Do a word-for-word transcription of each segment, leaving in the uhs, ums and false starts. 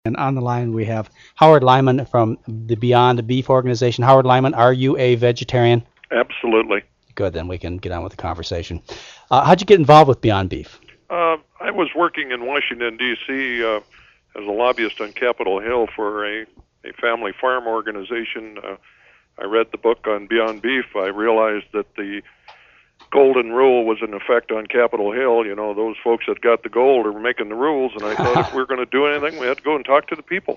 And on the line, we have Howard Lyman from the Beyond Beef organization. Howard Lyman, are you a vegetarian? Absolutely. Good, then we can get on with the conversation. Uh, how'd you get involved with Beyond Beef? Uh, I was working in Washington, D C uh, as a lobbyist on Capitol Hill for a, a family farm organization. Uh, I read the book on Beyond Beef. I realized that the golden rule was in effect on Capitol Hill. You know, those folks that got the gold are making the rules, and I thought if we were going to do anything, we had to go and talk to the people.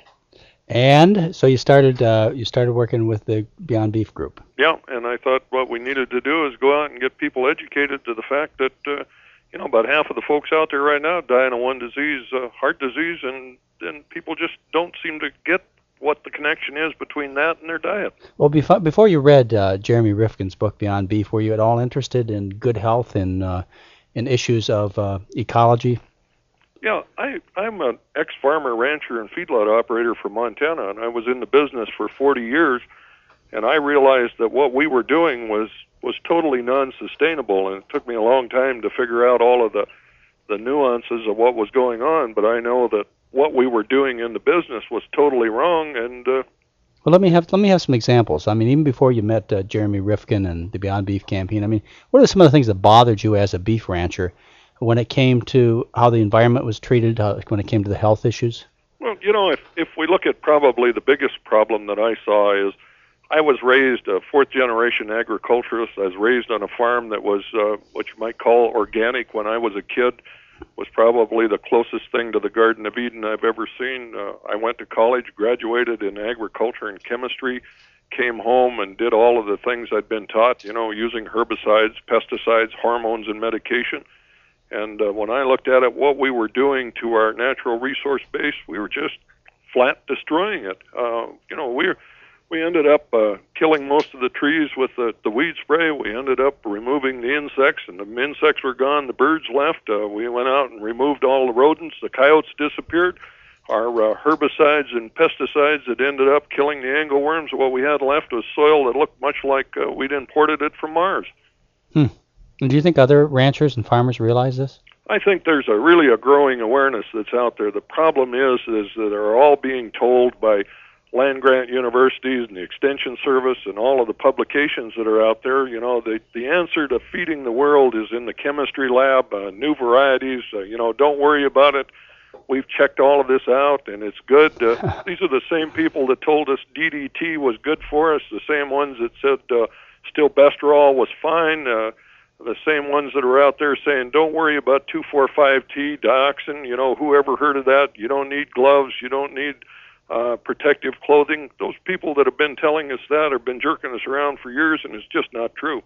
And so you started uh, you started working with the Beyond Beef group. Yeah, and I thought what we needed to do is go out and get people educated to the fact that, uh, you know, about half of the folks out there right now dying of one disease, uh, heart disease, and, and people just don't seem to get what the connection is between that and their diet. Well, before, before you read uh, Jeremy Rifkin's book, Beyond Beef, were you at all interested in good health and uh, in issues of uh, ecology? Yeah, I, I'm an ex-farmer, rancher, and feedlot operator from Montana, and I was in the business for forty years, and I realized that what we were doing was, was totally non-sustainable, and it took me a long time to figure out all of the, the nuances of what was going on, but I know that what we were doing in the business was totally wrong, and uh, Well, let me have let me have some examples. I mean, even before you met uh, Jeremy Rifkin and the Beyond Beef campaign, I mean, what are some of the things that bothered you as a beef rancher when it came to how the environment was treated, uh, when it came to the health issues? well, you know, if, if we look at probably the biggest problem that I saw is I was raised a fourth-generation agriculturist. I was raised on a farm that was uh, what you might call organic when I was a kid. Was probably the closest thing to the Garden of Eden I've ever seen. Uh, I went to college, graduated in agriculture and chemistry, came home and did all of the things I'd been taught, you know, using herbicides, pesticides, hormones, and medication. And uh, when I looked at it, what we were doing to our natural resource base, we were just flat destroying it. Uh, you know, we we ended up uh, killing most of the trees with the, the weed spray. We ended up removing the insects, and the insects were gone. The birds left. Uh, we went out and removed all the rodents. The coyotes disappeared. Our uh, herbicides and pesticides that ended up killing the angleworms, what we had left was soil that looked much like uh, we'd imported it from Mars. Hmm. And do you think other ranchers and farmers realize this? I think there's a really a growing awareness that's out there. The problem is, is that they're all being told by land-grant universities and the Extension Service and all of the publications that are out there, you know, the, the answer to feeding the world is in the chemistry lab, uh, new varieties, uh, you know, don't worry about it. We've checked all of this out, and it's good. Uh, these are the same people that told us D D T was good for us, the same ones that said uh, stilbestrol was fine, uh, the same ones that are out there saying, don't worry about two four five T, dioxin, you know, whoever heard of that? You don't need gloves, you don't need uh, protective clothing. Those people that have been telling us that have been jerking us around for years, and it's just not true.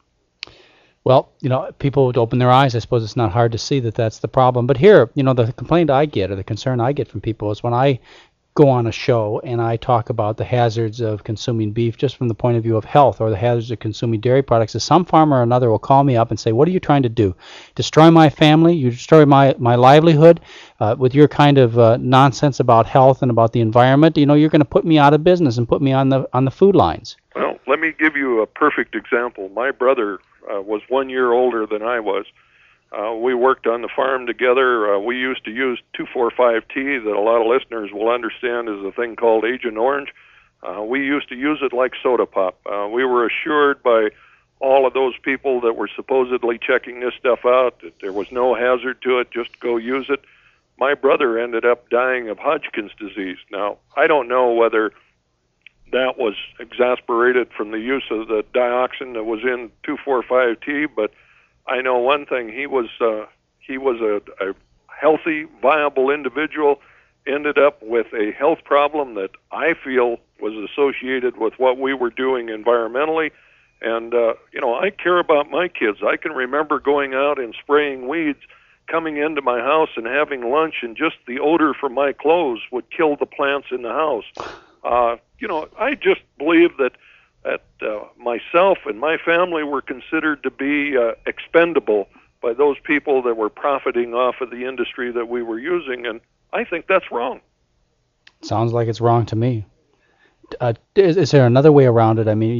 Well, you know, people would open their eyes. I suppose it's not hard to see that that's the problem. But here, you know, the complaint I get or the concern I get from people is when I go on a show and I talk about the hazards of consuming beef just from the point of view of health or the hazards of consuming dairy products, is some farmer or another will call me up and say, what are you trying to do? Destroy my family? You destroy my, my livelihood uh, with your kind of uh, nonsense about health and about the environment? You know, you're going to put me out of business and put me on the on the food lines. Well, let me give you a perfect example. My brother uh, was one year older than I was. Uh, we worked on the farm together. Uh, we used to use two four five T that a lot of listeners will understand is a thing called Agent Orange. Uh, we used to use it like soda pop. Uh, we were assured by all of those people that were supposedly checking this stuff out that there was no hazard to it, just go use it. My brother ended up dying of Hodgkin's disease. Now, I don't know whether that was exasperated from the use of the dioxin that was in two four five T, but I know one thing, he was uh, he was a, a healthy, viable individual, ended up with a health problem that I feel was associated with what we were doing environmentally. And, uh, you know, I care about my kids. I can remember going out and spraying weeds, coming into my house and having lunch, and just the odor from my clothes would kill the plants in the house. Uh, you know, I just believe that that uh, myself and my family were considered to be uh, expendable by those people that were profiting off of the industry that we were using, and I think that's wrong. Sounds like it's wrong to me. Uh, is, is there another way around it? I mean, you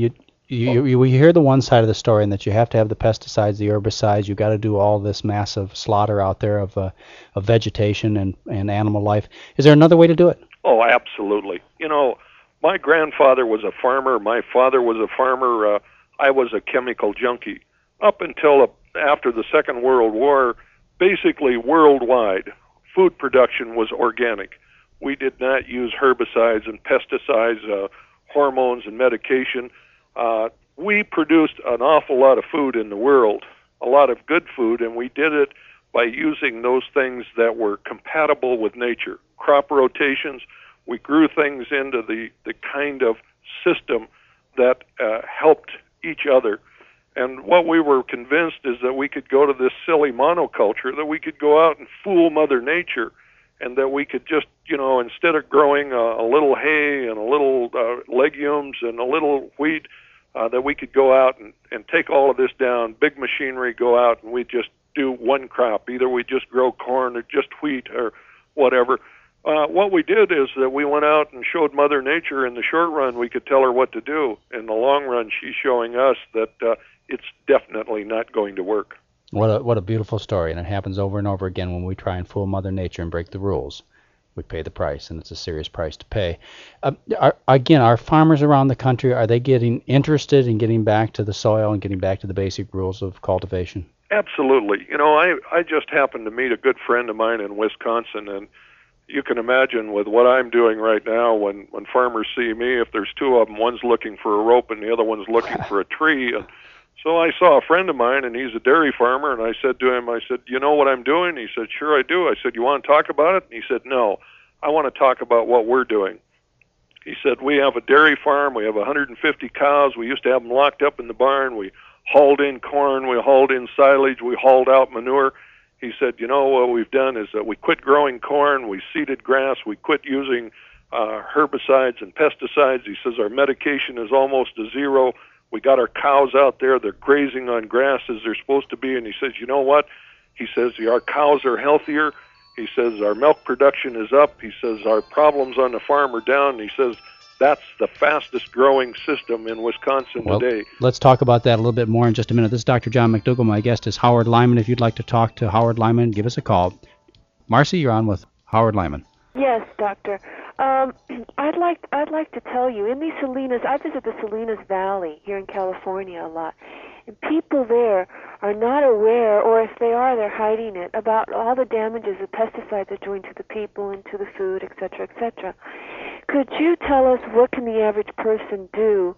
You, you we hear the one side of the story, and that you have to have the pesticides, the herbicides. You got to do all this massive slaughter out there of uh, of vegetation and and animal life. Is there another way to do it? Oh, absolutely. You know, my grandfather was a farmer. My father was a farmer. Uh, I was a chemical junkie. Up until uh, after the Second World War, basically worldwide, food production was organic. We did not use herbicides and pesticides, uh, hormones and medication. Uh, we produced an awful lot of food in the world, a lot of good food, and we did it by using those things that were compatible with nature. Crop rotations, we grew things into the, the kind of system that uh, helped each other. And what we were convinced is that we could go to this silly monoculture, that we could go out and fool Mother Nature, and that we could just, you know, instead of growing a, a little hay and a little uh, legumes and a little wheat, Uh, that we could go out and, and take all of this down, big machinery, go out and we just do one crop. Either we just grow corn or just wheat or whatever. Uh, what we did is that we went out and showed Mother Nature in the short run we could tell her what to do. In the long run, she's showing us that uh, it's definitely not going to work. What a, what a beautiful story, and it happens over and over again when we try and fool Mother Nature and break the rules. We pay the price, and it's a serious price to pay. Uh, are, again, are farmers around the country, are they getting interested in getting back to the soil and getting back to the basic rules of cultivation? Absolutely. You know, I, I just happened to meet a good friend of mine in Wisconsin, and you can imagine with what I'm doing right now, when, when farmers see me, if there's two of them, one's looking for a rope and the other one's looking for a tree. And so I saw a friend of mine, and he's a dairy farmer, and I said to him, I said, you know what I'm doing? He said, sure I do. I said, you want to talk about it? And he said, no, I want to talk about what we're doing. He said, we have a dairy farm. We have one hundred fifty cows. We used to have them locked up in the barn. We hauled in corn. We hauled in silage. We hauled out manure. He said, you know, what we've done is that we quit growing corn. We seeded grass. We quit using uh, herbicides and pesticides. He says, our medication is almost a zero. We got our cows out there. They're grazing on grass as they're supposed to be. And he says, you know what? He says, our cows are healthier. He says, our milk production is up. He says, our problems on the farm are down. And he says, that's the fastest growing system in Wisconsin well, today. Let's talk about that a little bit more in just a minute. This is Doctor John McDougall. My guest is Howard Lyman. If you'd like to talk to Howard Lyman, give us a call. Marcy, you're on with Howard Lyman. Yes, doctor. Um, I'd like I'd like to tell you, in these Salinas, I visit the Salinas Valley here in California a lot, and people there are not aware, or if they are, they're hiding it, about all the damages the pesticides are doing to the people and to the food, et cetera, et cetera. Could you tell us what can the average person do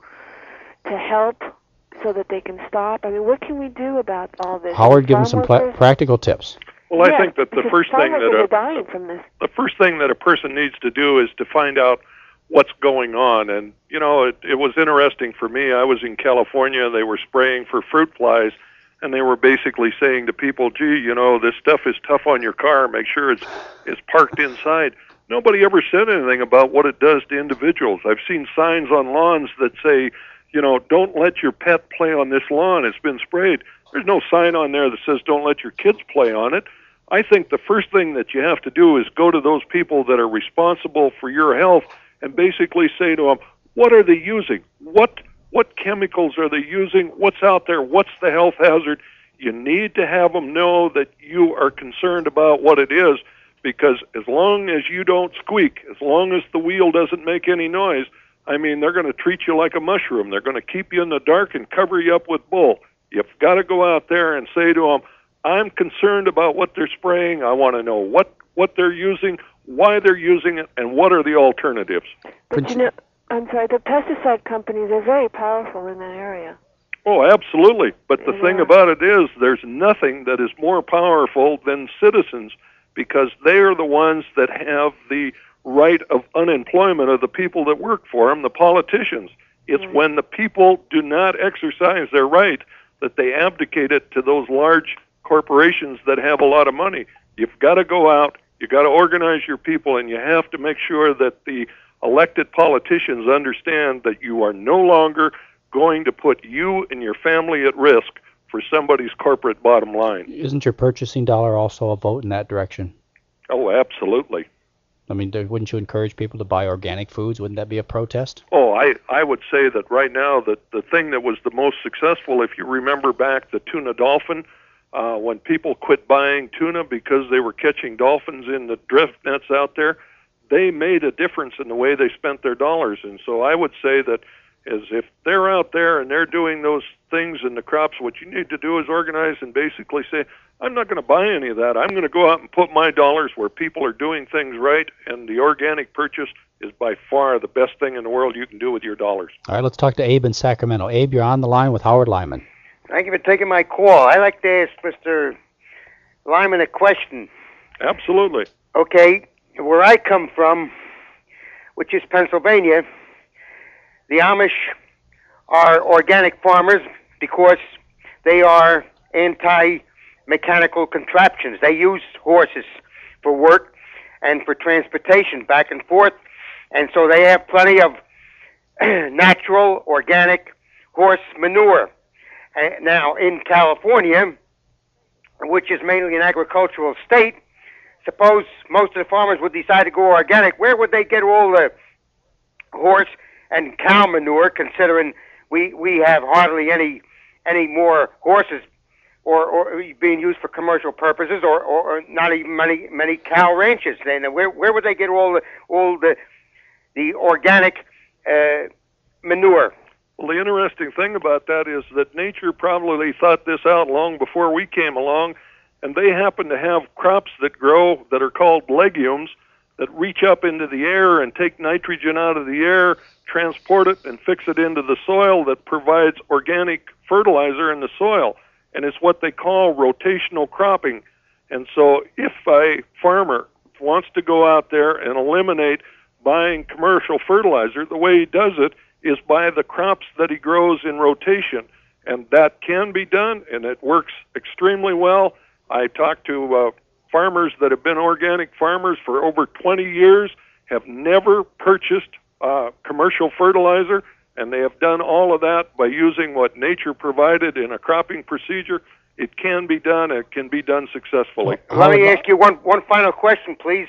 to help so that they can stop? I mean, what can we do about all this? Howard, give them some pl- practical tips. Well, I yeah, think that the first thing that are a, dying from this. the first thing that a person needs to do is to find out what's going on. And you know, it, it was interesting for me. I was in California. They were spraying for fruit flies, and they were basically saying to people, "Gee, you know, this stuff is tough on your car. Make sure it's it's parked inside." Nobody ever said anything about what it does to individuals. I've seen signs on lawns that say, you know, don't let your pet play on this lawn. It's been sprayed. There's no sign on there that says don't let your kids play on it. I think the first thing that you have to do is go to those people that are responsible for your health and basically say to them, what are they using? What what chemicals are they using? What's out there? What's the health hazard? You need to have them know that you are concerned about what it is, because as long as you don't squeak, as long as the wheel doesn't make any noise, I mean, they're going to treat you like a mushroom. They're going to keep you in the dark and cover you up with bull. You've got to go out there and say to them, I'm concerned about what they're spraying. I want to know what, what they're using, why they're using it, and what are the alternatives. But you know, I'm sorry, the pesticide companies are very powerful in that area. Oh, absolutely. But the Yeah. thing about it is there's nothing that is more powerful than citizens, because they are the ones that have the right of unemployment of the people that work for them, the politicians. It's Right. when the people do not exercise their right that they abdicate it to those large corporations that have a lot of money. You've got to go out, you've got to organize your people, and you have to make sure that the elected politicians understand that you are no longer going to put you and your family at risk for somebody's corporate bottom line. Isn't your purchasing dollar also a vote in that direction? Oh, absolutely. I mean, do- wouldn't you encourage people to buy organic foods? Wouldn't that be a protest? Oh, I, I would say that right now that the thing that was the most successful, if you remember back the tuna dolphin, uh, when people quit buying tuna because they were catching dolphins in the drift nets out there, they made a difference in the way they spent their dollars. And so I would say that as if they're out there and they're doing those things in the crops, what you need to do is organize and basically say, I'm not going to buy any of that. I'm going to go out and put my dollars where people are doing things right, and the organic purchase is by far the best thing in the world you can do with your dollars. All right, let's talk to Abe in Sacramento. Abe, you're on the line with Howard Lyman. Thank you for taking my call. I'd like to ask Mister Lyman a question. Absolutely. Okay, where I come from, which is Pennsylvania, the Amish are organic farmers because they are anti-mechanical contraptions. They use horses for work and for transportation back and forth, and so they have plenty of natural, organic horse manure. Uh, now, in California, which is mainly an agricultural state, suppose most of the farmers would decide to go organic. Where would they get all the horse and cow manure, considering we, we have hardly any any more horses or, or being used for commercial purposes, or, or, or not even many many cow ranches? Then where where would they get all the all the the organic uh, manure? Well, the interesting thing about that is that nature probably thought this out long before we came along, and they happen to have crops that grow that are called legumes that reach up into the air and take nitrogen out of the air, transport it, and fix it into the soil that provides organic fertilizer in the soil. And it's what they call rotational cropping. And so if a farmer wants to go out there and eliminate buying commercial fertilizer, the way he does it is by the crops that he grows in rotation. And that can be done, and it works extremely well. I talked to uh, farmers that have been organic farmers for over twenty years, have never purchased uh, commercial fertilizer, and they have done all of that by using what nature provided in a cropping procedure. It can be done. It can be done successfully. Let me ask you one, one final question, please.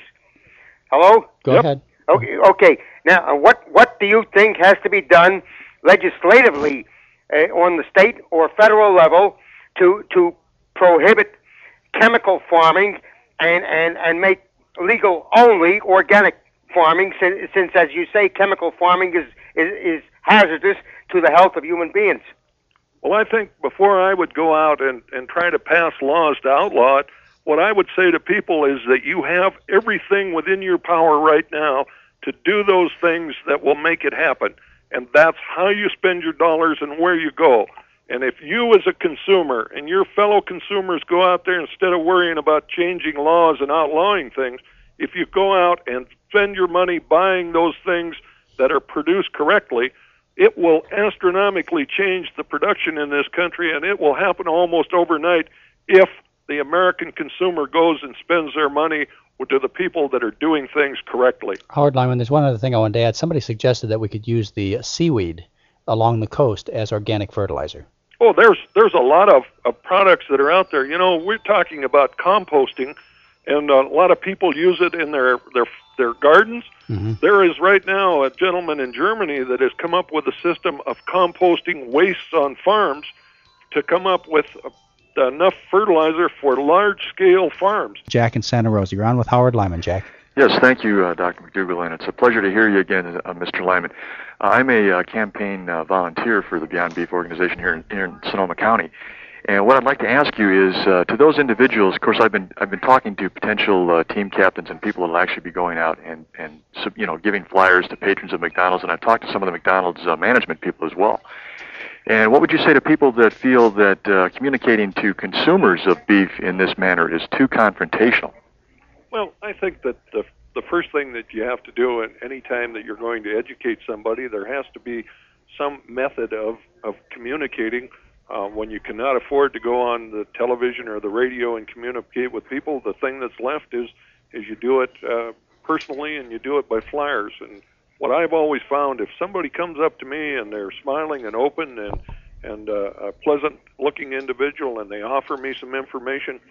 Hello? Go Yep. ahead. Okay, okay. Now, uh, what, what do you think has to be done legislatively uh, on the state or federal level to to prohibit chemical farming and, and, and make legal only organic farming, since, since, as you say, chemical farming is, is, is hazardous to the health of human beings? Well, I think before I would go out and, and try to pass laws to outlaw it, what I would say to people is that you have everything within your power right now to do those things that will make it happen. And that's how you spend your dollars and where you go. And if you as a consumer and your fellow consumers go out there, instead of worrying about changing laws and outlawing things, if you go out and spend your money buying those things that are produced correctly, it will astronomically change the production in this country, and it will happen almost overnight if the American consumer goes and spends their money to the people that are doing things correctly. Howard Lyman, there's one other thing I wanted to add. Somebody suggested that we could use the seaweed along the coast as organic fertilizer. Oh, there's there's a lot of, of products that are out there. You know, we're talking about composting, and a lot of people use it in their their their gardens. Mm-hmm. There is right now a gentleman in Germany that has come up with a system of composting wastes on farms to come up with a, enough fertilizer for large-scale farms. Jack in Santa Rosa, you're on with Howard Lyman. Jack. Yes, thank you, uh, Doctor McDougall, and it's a pleasure to hear you again, uh, Mister Lyman. Uh, I'm a uh, campaign uh, volunteer for the Beyond Beef organization here in, here in Sonoma County, and what I'd like to ask you is, uh, to those individuals, of course, I've been I've been talking to potential uh, team captains and people that will actually be going out and and you know giving flyers to patrons of McDonald's, and I've talked to some of the McDonald's uh, management people as well. And what would you say to people that feel that uh, communicating to consumers of beef in this manner is too confrontational? Well, I think that the the first thing that you have to do, and any time that you're going to educate somebody, there has to be some method of of communicating. Uh, when you cannot afford to go on the television or the radio and communicate with people, the thing that's left is is you do it uh, personally, and you do it by flyers. And what I've always found, if somebody comes up to me and they're smiling and open and and uh, a pleasant-looking individual, and they offer me some information,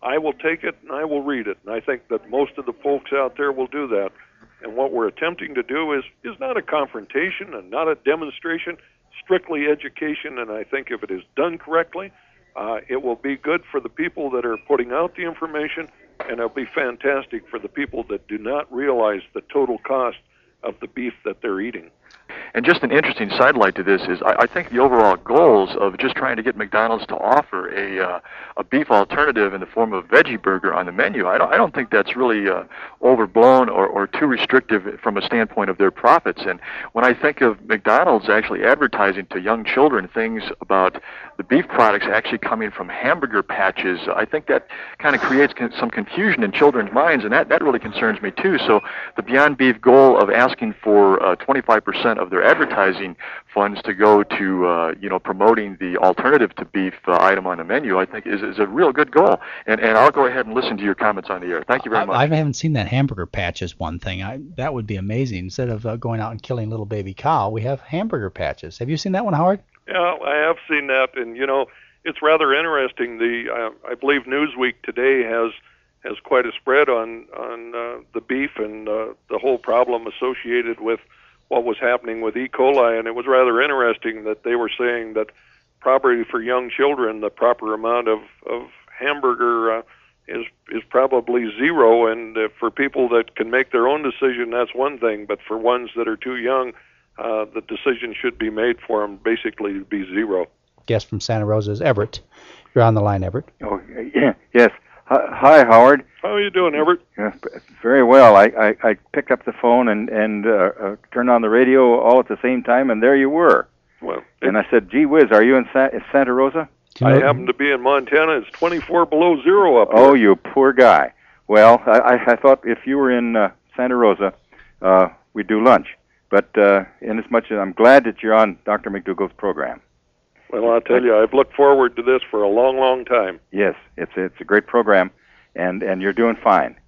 I will take it and I will read it. And I think that most of the folks out there will do that. And what we're attempting to do is, is not a confrontation and not a demonstration, strictly education. And I think if it is done correctly, uh, it will be good for the people that are putting out the information, and it'll be fantastic for the people that do not realize the total cost of the beef that they're eating. And just an interesting sidelight to this is I, I think the overall goals of just trying to get McDonald's to offer a uh, a beef alternative in the form of a veggie burger on the menu, I don't, I don't think that's really uh, overblown or, or too restrictive from a standpoint of their profits. And when I think of McDonald's actually advertising to young children things about the beef products actually coming from hamburger patches, I think that kind of creates con- some confusion in children's minds, and that, that really concerns me too. So the Beyond Beef goal of asking for uh, twenty-five percent of their advertising funds to go to uh, you know promoting the alternative to beef uh, item on the menu, I think is, is a real good goal. And and I'll go ahead and listen to your comments on the air. Thank you very much. I, I haven't seen that hamburger patches one thing. I, that would be amazing. Instead of uh, going out and killing little baby cow, we have hamburger patches. Have you seen that one, Howard? Yeah, I have seen that, and you know, it's rather interesting. The uh, I believe Newsweek today has has quite a spread on on uh, the beef and uh, the whole problem associated with what was happening with E. coli, and it was rather interesting that they were saying that probably for young children, the proper amount of of hamburger uh, is is probably zero, and uh, for people that can make their own decision, that's one thing, but for ones that are too young, uh, the decision should be made for them basically to be zero. Guest from Santa Rosa is Everett. You're on the line, Everett. Oh, yeah, yes. Hi, Howard. How are you doing, Everett? Yeah, very well. I, I, I picked up the phone and, and uh, uh, turned on the radio all at the same time, and there you were. Well, and I said, gee whiz, are you in Sa- Santa Rosa? I happen to be in Montana. It's twenty-four below zero up here. Oh, you poor guy. Well, I, I thought if you were in uh, Santa Rosa, uh, we'd do lunch. But uh, in as much as I'm glad that you're on Doctor McDougall's program. Well, I'll tell you, I've looked forward to this for a long, long time. Yes, it's it's a great program, and, and you're doing fine.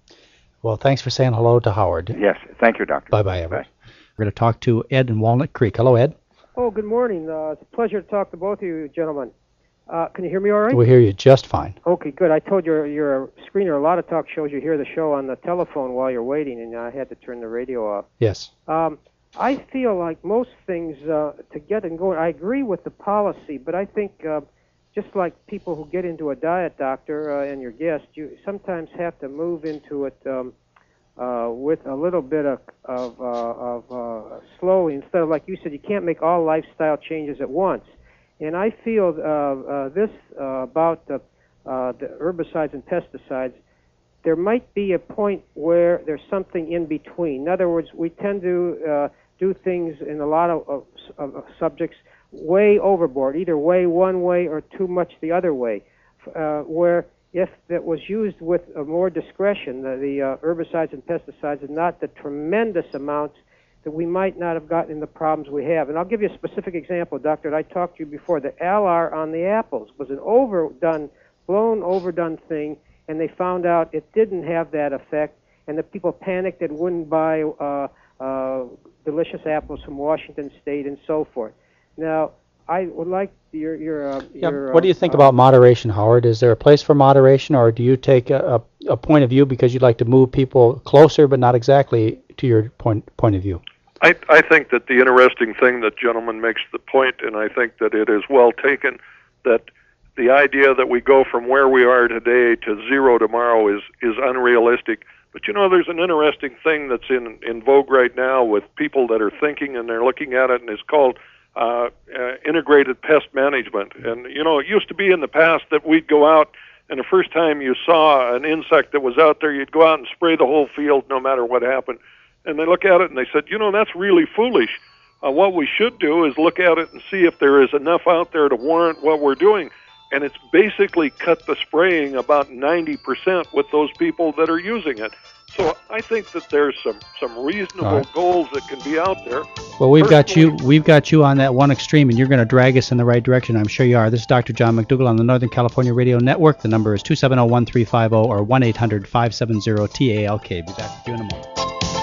Well, thanks for saying hello to Howard. Yes, thank you, Doctor. Bye-bye, Everett. Bye. We're going to talk to Ed in Walnut Creek. Hello, Ed. Oh, good morning. Uh, it's a pleasure to talk to both of you gentlemen. Uh, can you hear me all right? We hear you just fine. Okay, good. I told you you're a screener. A lot of talk shows, you hear the show on the telephone while you're waiting, and I had to turn the radio off. Yes. Um, I feel like most things uh, to get and going, I agree with the policy, but I think uh, just like people who get into a diet, doctor, uh, and your guest, you sometimes have to move into it um, uh, with a little bit of, of, uh, of uh, slowly, instead of, like you said, you can't make all lifestyle changes at once. And I feel uh, uh, this uh, about the, uh, the herbicides and pesticides, there might be a point where there's something in between. In other words, we tend to uh, do things in a lot of, of, of subjects way overboard, either way one way or too much the other way, uh, where if it was used with uh, more discretion, the, the uh, herbicides and pesticides, and not the tremendous amounts that we might not have gotten in the problems we have. And I'll give you a specific example, Doctor. I talked to you before. The Alar on the apples was an overdone, blown, overdone thing, and they found out it didn't have that effect, and the people panicked and wouldn't buy uh, uh, delicious apples from Washington State and so forth. Now, I would like your... your, uh, yeah, your what do you think uh, about moderation, Howard? Is there a place for moderation, or do you take a, a, a point of view because you'd like to move people closer but not exactly to your point point of view? I, I think that the interesting thing that gentleman makes the point, and I think that it is well taken, that the idea that we go from where we are today to zero tomorrow is, is unrealistic. But, you know, there's an interesting thing that's in, in vogue right now with people that are thinking and they're looking at it, and it's called uh, uh, integrated pest management. And, you know, it used to be in the past that we'd go out, and the first time you saw an insect that was out there, you'd go out and spray the whole field no matter what happened. And they look at it and they said, you know, that's really foolish. Uh, what we should do is look at it and see if there is enough out there to warrant what we're doing. And it's basically cut the spraying about ninety percent with those people that are using it. So I think that there's some, some reasonable right. goals that can be out there. Well, we've got you we've got you on that one extreme, and you're going to drag us in the right direction. I'm sure you are. This is Doctor John McDougall on the Northern California Radio Network. The number is two seven zero, one three five zero or one eight hundred, five seven zero, T A L K. Be back with you in a moment.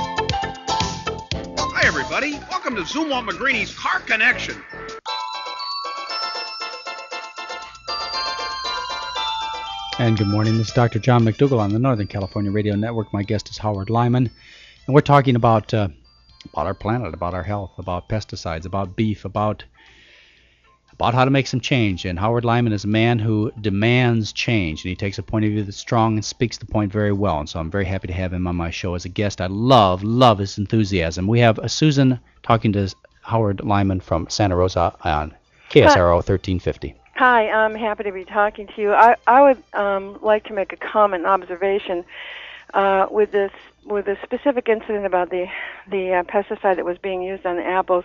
Hi, everybody. Welcome to Zumwalt McGreeny's Car Connection. And good morning. This is Doctor John McDougall on the Northern California Radio Network. My guest is Howard Lyman, and we're talking about uh, about our planet, about our health, about pesticides, about beef, about about how to make some change. And Howard Lyman is a man who demands change, and he takes a point of view that's strong and speaks the point very well. And so I'm very happy to have him on my show as a guest. I love, love his enthusiasm. We have uh, Susan talking to Howard Lyman from Santa Rosa on K S R O thirteen fifty. Hi, I'm happy to be talking to you. I, I would um, like to make a comment, observation, uh, with this with a specific incident about the the uh, pesticide that was being used on apples.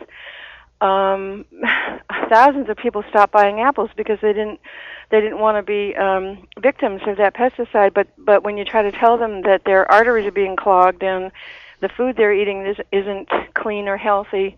Um, thousands of people stopped buying apples because they didn't they didn't want to be um, victims of that pesticide. But but when you try to tell them that their arteries are being clogged and the food they're eating is, isn't clean or healthy,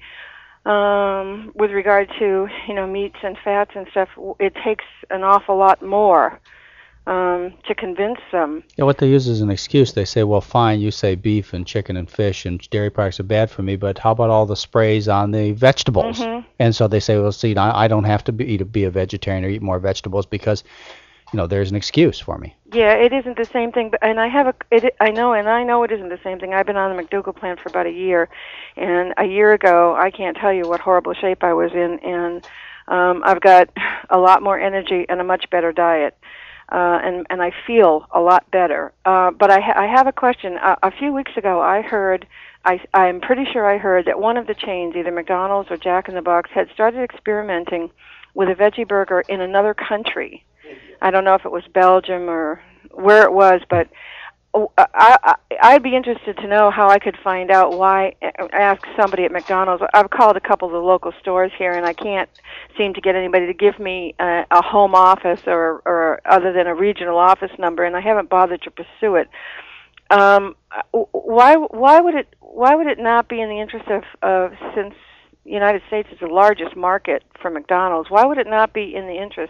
Um, with regard to, you know, meats and fats and stuff, it takes an awful lot more um, to convince them. Yeah, what they use as an excuse, they say, well, fine, you say beef and chicken and fish and dairy products are bad for me, but how about all the sprays on the vegetables? Mm-hmm. And so they say, well, see, I, I don't have to be, eat, be a vegetarian or eat more vegetables because, you know, there's an excuse for me. Yeah, it isn't the same thing, but and I have a, it, I know, and I know it isn't the same thing. I've been on the McDougall plant for about a year, and a year ago, I can't tell you what horrible shape I was in, and um, I've got a lot more energy and a much better diet, uh, and and I feel a lot better. Uh, but I, ha- I have a question. Uh, a few weeks ago, I heard, I, I'm pretty sure I heard that one of the chains, either McDonald's or Jack in the Box, had started experimenting with a veggie burger in another country. I don't know if it was Belgium or where it was, but I, I, I'd be interested to know how I could find out why. Ask somebody at McDonald's. I've called a couple of the local stores here, and I can't seem to get anybody to give me a, a home office or, or other than a regional office number, and I haven't bothered to pursue it. Um, why? Why would it? Why would it not be in the interest of, of since the United States is the largest market for McDonald's? Why would it not be in the interest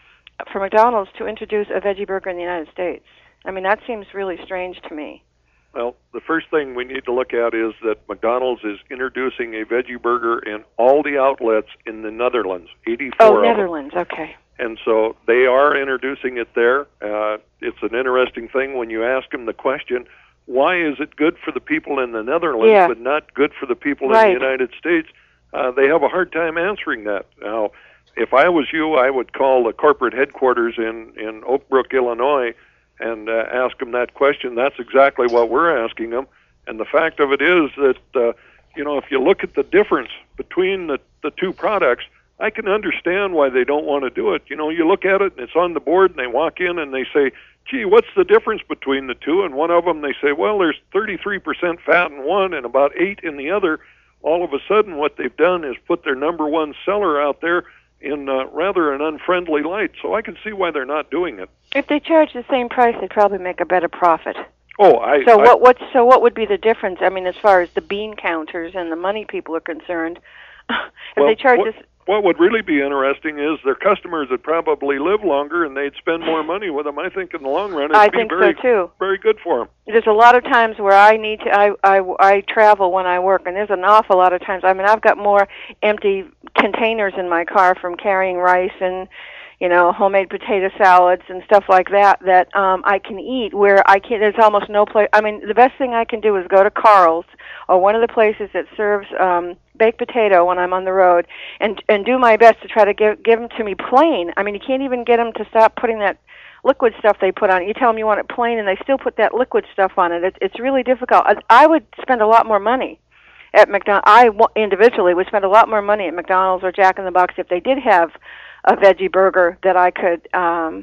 for McDonald's to introduce a veggie burger in the United States? I mean, that seems really strange to me. Well, the first thing we need to look at is that McDonald's is introducing a veggie burger in all the outlets in the Netherlands, eighty-four Oh, of them. Netherlands, okay. And so they are introducing it there. Uh, it's an interesting thing when you ask them the question, why is it good for the people in the Netherlands Yeah. but not good for the people Right. in the United States? Uh, they have a hard time answering that. Now, if I was you, I would call the corporate headquarters in, in Oak Brook, Illinois, and uh, ask them that question. That's exactly what we're asking them. And the fact of it is that, uh, you know, if you look at the difference between the, the two products, I can understand why they don't want to do it. You know, you look at it, and it's on the board, and they walk in, and they say, gee, what's the difference between the two? And one of them, they say, well, there's thirty-three percent fat in one and about eight in the other. All of a sudden, what they've done is put their number one seller out there in uh, rather an unfriendly light. So I can see why they're not doing it. If they charge the same price, they'd probably make a better profit. Oh, I. So I, what? What? So what would be the difference? I mean, as far as the bean counters and the money people are concerned, if well, they charge what, this. What would really be interesting is their customers would probably live longer and they'd spend more money with them. I think in the long run, it'd I be think very, so too. very good for them. There's a lot of times where I need to, I, I, I travel when I work, and there's an awful lot of times. I mean, I've got more empty containers in my car from carrying rice and, you know, homemade potato salads and stuff like that that um, I can eat where I can't, there's almost no place. I mean, the best thing I can do is go to Carl's or one of the places that serves um, baked potato when I'm on the road and and do my best to try to give, give them to me plain. I mean, you can't even get them to stop putting that liquid stuff they put on it. You tell them you want it plain, and they still put that liquid stuff on it. It's, it's really difficult. I, I would spend a lot more money at McDonald's. I individually would spend a lot more money at McDonald's or Jack in the Box if they did have a veggie burger that I could um,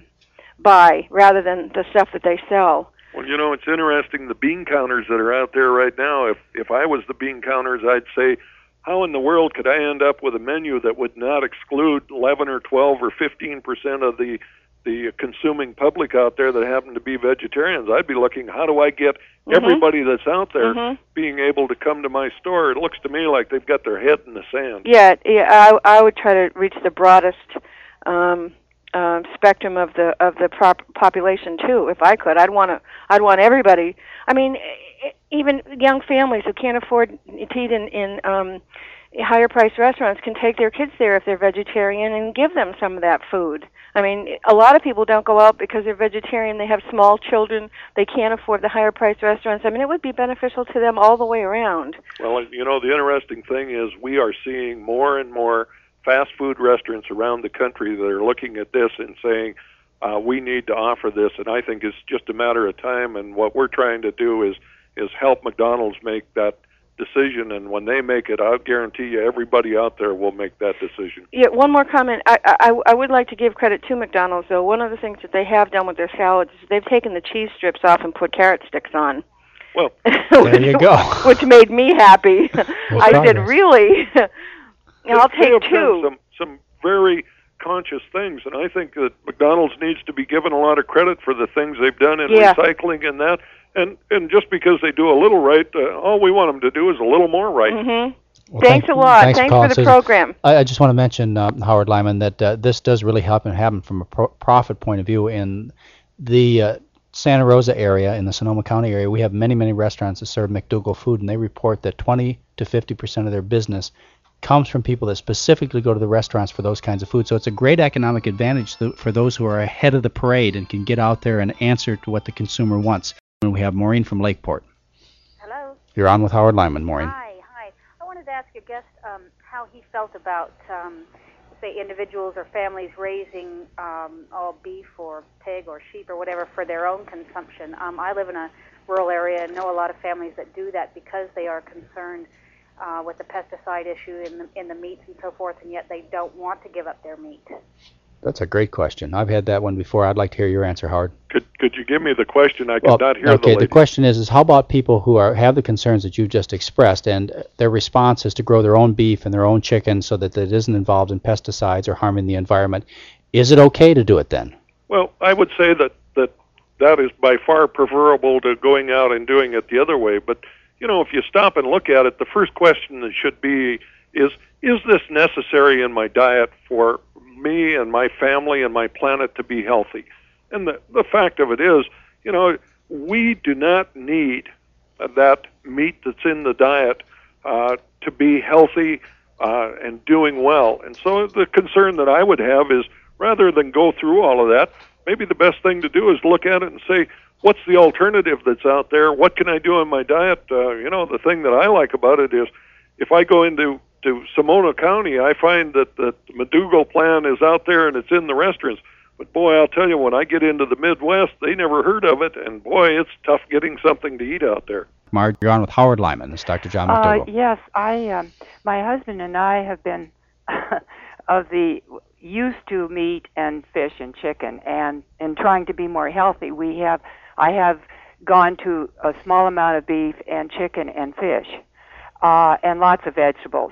buy rather than the stuff that they sell. Well, you know, it's interesting, the bean counters that are out there right now, if, if I was the bean counters, I'd say, how in the world could I end up with a menu that would not exclude eleven or twelve or fifteen percent of the the consuming public out there that happen to be vegetarians? I'd be looking, how do I get mm-hmm. everybody that's out there mm-hmm. being able to come to my store? It looks to me like they've got their head in the sand. Yeah, yeah. I, I would try to reach the broadest um, um, spectrum of the of the prop population too, if I could. I'd want to. I'd want everybody. I mean, even young families who can't afford to eat in, in um, higher priced restaurants can take their kids there if they're vegetarian and give them some of that food. I mean, a lot of people don't go out because they're vegetarian. They have small children. They can't afford the higher priced restaurants. I mean, it would be beneficial to them all the way around. Well, you know, the interesting thing is we are seeing more and more fast food restaurants around the country that are looking at this and saying, uh, we need to offer this. And I think it's just a matter of time. And what we're trying to do is, is help McDonald's make that decision, and when they make it, I'll guarantee you everybody out there will make that decision. Yeah, one more comment. I, I, I would like to give credit to McDonald's, though. One of the things that they have done with their salads is they've taken the cheese strips off and put carrot sticks on. Well, there you go. Which made me happy. Well, I progress. said, really? I'll They take have done two. Some, some very conscious things, and I think that McDonald's needs to be given a lot of credit for the things they've done in Yeah. recycling and that. And and just because they do a little right, uh, all we want them to do is a little more right. Mm-hmm. Well, Thanks thank- a lot. thanks Thanks, calling, for the Susan. program. I, I just want to mention, uh, Howard Lyman, that uh, this does really help and happen from a pro- profit point of view. In the uh, Santa Rosa area, in the Sonoma County area, we have many, many restaurants that serve McDougal food, and they report that twenty to fifty percent of their business comes from people that specifically go to the restaurants for those kinds of food. So it's a great economic advantage th- for those who are ahead of the parade and can get out there and answer to what the consumer wants. And we have Maureen from Lakeport. Hello. You're on with Howard Lyman, Maureen. Hi, hi. I wanted to ask your guest um, how he felt about, um, say, individuals or families raising um, all beef or pig or sheep or whatever for their own consumption. Um, I live in a rural area and know a lot of families that do that because they are concerned uh, with the pesticide issue in the, in the meats and so forth, and yet they don't want to give up their meat. That's a great question. I've had that one before. I'd like to hear your answer, Howard. Could could you give me the question? I could Well, not hear okay, the lady. the question is, is how about people who are have the concerns that you just expressed, and their response is to grow their own beef and their own chicken so that it isn't involved in pesticides or harming the environment. Is it okay to do it then? Well, I would say that, that that is by far preferable to going out and doing it the other way. But, you know, if you stop and look at it, the first question that should be is, is this necessary in my diet for me and my family and my planet to be healthy? And the, the fact of it is, you know, we do not need uh, that meat that's in the diet uh, to be healthy uh, and doing well. And so the concern that I would have is, rather than go through all of that, maybe the best thing to do is look at it and say, what's the alternative that's out there? What can I do in my diet? Uh, you know, the thing that I like about it is if I go into to Sonoma County, I find that the McDougal plan is out there and it's in the restaurants. But boy, I'll tell you, when I get into the Midwest, they never heard of it, and boy, it's tough getting something to eat out there. Marge, you're on with Howard Lyman. It's Doctor John Uh, McDougal. yes, I, um, my husband and I have been of the used to meat and fish and chicken, and in trying to be more healthy, we have, I have gone to a small amount of beef and chicken and fish, uh, and lots of vegetables.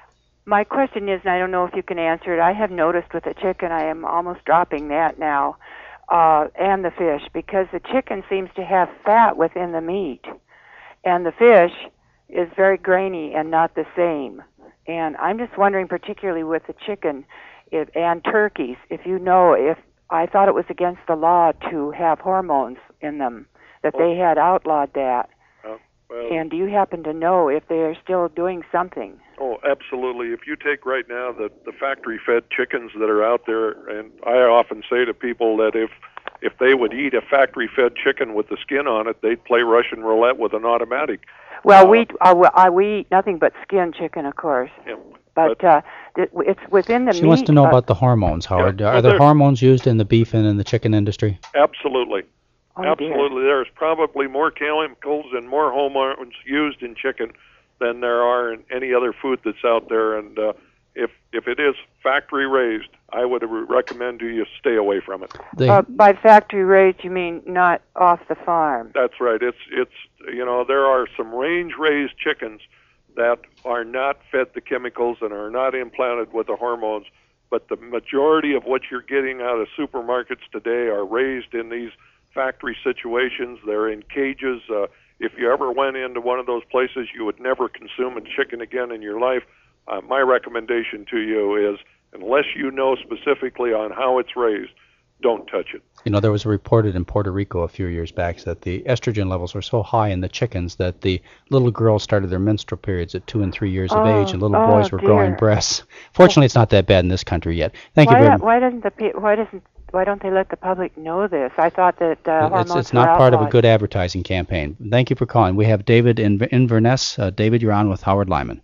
My question is, and I don't know if you can answer it, I have noticed with the chicken, I am almost dropping that now, uh, and the fish, because the chicken seems to have fat within the meat, and the fish is very grainy and not the same. And I'm just wondering, particularly with the chicken if, and turkeys, if you know, if I thought it was against the law to have hormones in them, that Oh. they had outlawed that. Uh, well, And do you happen to know if they are still doing something? Oh, absolutely. If you take right now the, the factory-fed chickens that are out there, and I often say to people that if if they would eat a factory-fed chicken with the skin on it, they'd play Russian roulette with an automatic. Well, Uh, we uh, we- uh, we eat nothing but skin chicken, of course. Yeah, But, uh, th- it's within the She meat. wants to know uh, about the hormones, Howard. Yeah, Are well, there there- hormones used in the beef and in the chicken industry? Absolutely. Oh, dear. Absolutely. There's probably more chemicals and more hormones used in chicken than there are in any other food that's out there. And uh, if if it is factory raised, I would re- recommend to you stay away from it. They, Uh, by factory raised, you mean not off the farm? That's right. It's it's you know there are some range raised chickens that are not fed the chemicals and are not implanted with the hormones, but the majority of what you're getting out of supermarkets today are raised in these factory situations. They're in cages. Uh, if you ever went into one of those places, you would never consume a chicken again in your life. Uh, my recommendation to you is, unless you know specifically on how it's raised, don't touch it. You know, there was reported in Puerto Rico a few years back that the estrogen levels were so high in the chickens that the little girls started their menstrual periods at two and three years of Oh, age, and little oh, boys were growing dear. breasts. Fortunately, it's not that bad in this country yet. Thank why, you very much. why doesn't the pe- why doesn't why don't they let the public know this? I thought that uh, hormones It's, it's were not part of a outlawed. good advertising campaign. Thank you for calling. We have David in Inverness. Uh, David, you're on with Howard Lyman.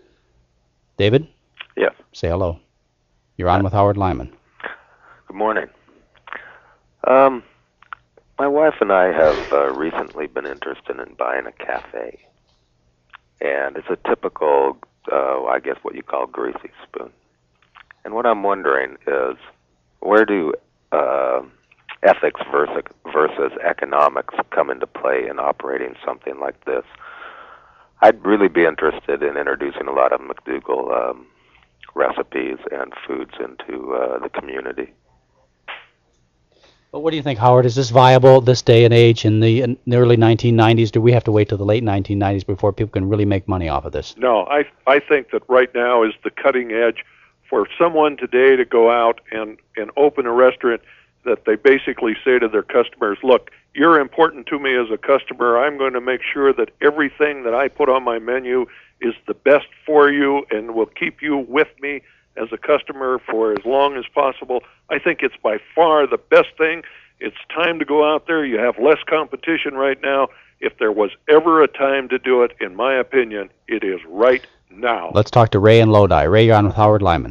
David? Yes. Say hello. You're on with Howard Lyman. Good morning. Um, my wife and I have uh, recently been interested in buying a cafe. And it's a typical, uh, I guess what you call greasy spoon. And what I'm wondering is, where do uh, ethics versus, versus economics come into play in operating something like this? I'd really be interested in introducing a lot of McDougall um, recipes and foods into uh, the community. But what do you think, Howard? Is this viable this day and age in the, in the early nineteen nineties? Do we have to wait till the late nineteen nineties before people can really make money off of this? No, I I think that right now is the cutting edge for someone today to go out and, and open a restaurant that they basically say to their customers, look, you're important to me as a customer. I'm going to make sure that everything that I put on my menu is the best for you and will keep you with me as a customer for as long as possible. I think it's by far the best thing. It's time to go out there. You have less competition right now. If there was ever a time to do it, in my opinion, it is right now. Let's talk to Ray in Lodi. Ray, you're on with Howard Lyman.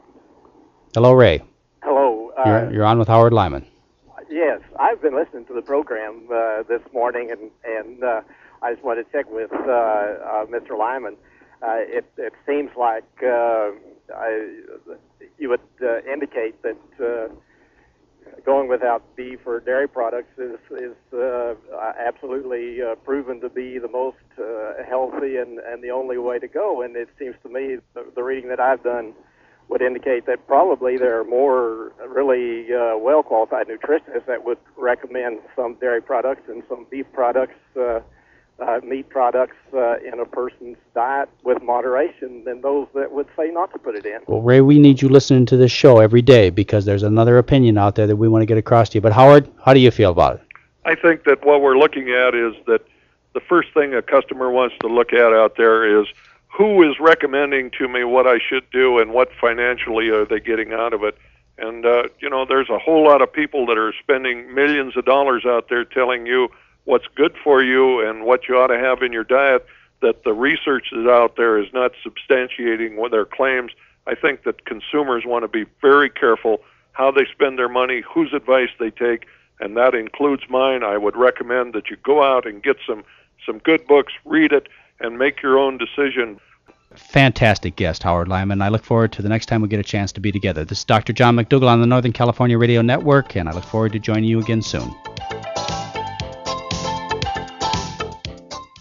Hello, Ray. Hello. Uh, You're, you're on with Howard Lyman. Yes, I've been listening to the program uh, this morning, and and uh, I just wanted to check with uh, uh, Mister Lyman. Uh, it it seems like uh, I, you would uh, indicate that uh, going without beef or dairy products is is uh, absolutely uh, proven to be the most uh, healthy and, and the only way to go. And it seems to me the, the reading that I've done would indicate that probably there are more really uh, well-qualified nutritionists that would recommend some dairy products and some beef products, uh, uh, meat products uh, in a person's diet with moderation than those that would say not to put it in. Well, Ray, we need you listening to this show every day because there's another opinion out there that we want to get across to you. But Howard, how do you feel about it? I think that what we're looking at is that the first thing a customer wants to look at out there is who is recommending to me what I should do and what financially are they getting out of it. And, uh, you know, there's a whole lot of people that are spending millions of dollars out there telling you what's good for you and what you ought to have in your diet, that the research is out there is not substantiating what their claims. I think that consumers want to be very careful how they spend their money, whose advice they take, and that includes mine. I would recommend that you go out and get some, some good books, read it, and make your own decision. Fantastic guest, Howard Lyman. I look forward to the next time we get a chance to be together. This is Doctor John McDougall on the Northern California Radio Network, and I look forward to joining you again soon.